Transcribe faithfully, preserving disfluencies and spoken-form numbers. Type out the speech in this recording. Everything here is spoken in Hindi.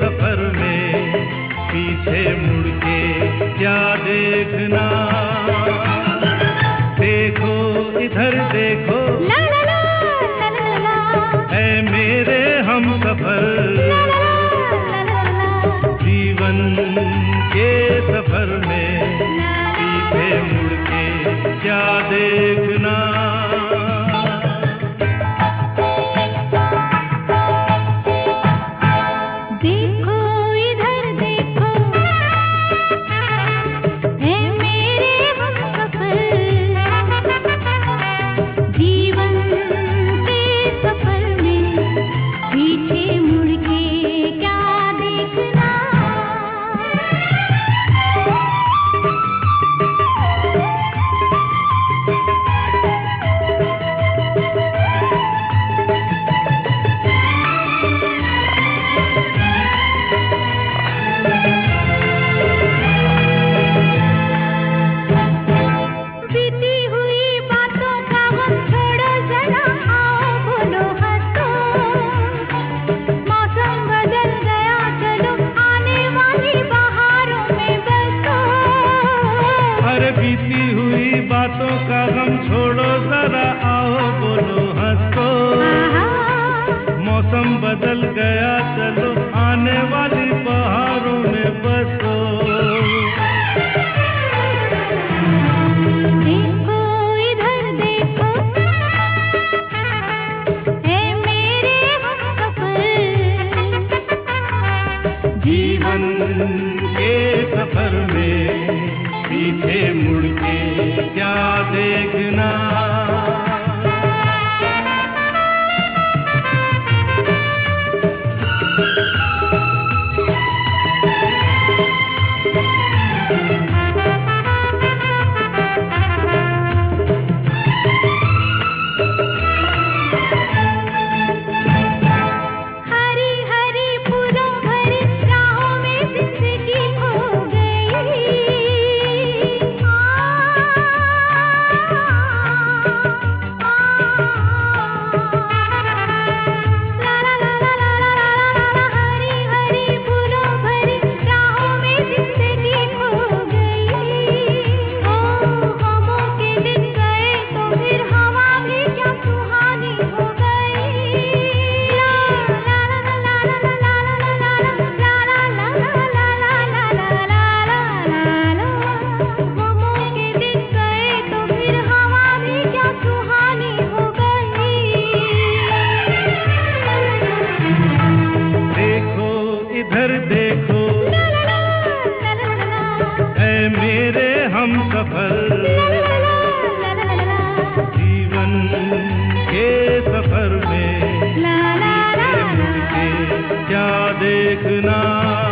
सफर में पीछे मुड़ के क्या देखना। देखो इधर देखो ला ला ला ला ला ला, है मेरे हम सफर, ला ला ला ला ला, जीवन के सफर में पीछे मुड़ के क्या देखना। देखो इधर देखो है मेरे हम सफर, जीवन के सफर में पीछे मुड़ के क्या देखना। बीती हुई बातों का गम छोड़ो जरा, आओ बोलो हंसो। मौसम बदल गया चलो आने वाली बहारों में बसो। अरे बीती हुई बातों का गम छोड़ो जरा, आओ बोलो हंसो। मौसम बदल गया चलो आने वाली बहारों में बसो। देखो इधर देखो है मेरे हम सफर, जीवन के सफर में पीछे मुड़ के क्या देखना। हरी हरी फूलों भरी राहों में जिंदगी खो गई। आ, ला ला ला ला ला ला ला ला, हरी हरी फूलों भरी राहों में जिंदगी खो गई। ओ गमों के दिन गए तो फिर हवा भी क्या सुहानी हो गई। ला ला ला ला ला ला ला ला ला ला ला ला ला ला ला ला, गमों के दिन गए तो फिर हवा भी क्या सुहानी हो गई। देखो इधर देखो ला ला ला ला ला ला, है मेरे हम सफर, ला ला ला ला ला ला, जीवन के सफर में ला ला ला पीछे मुड़ के क्या देखना।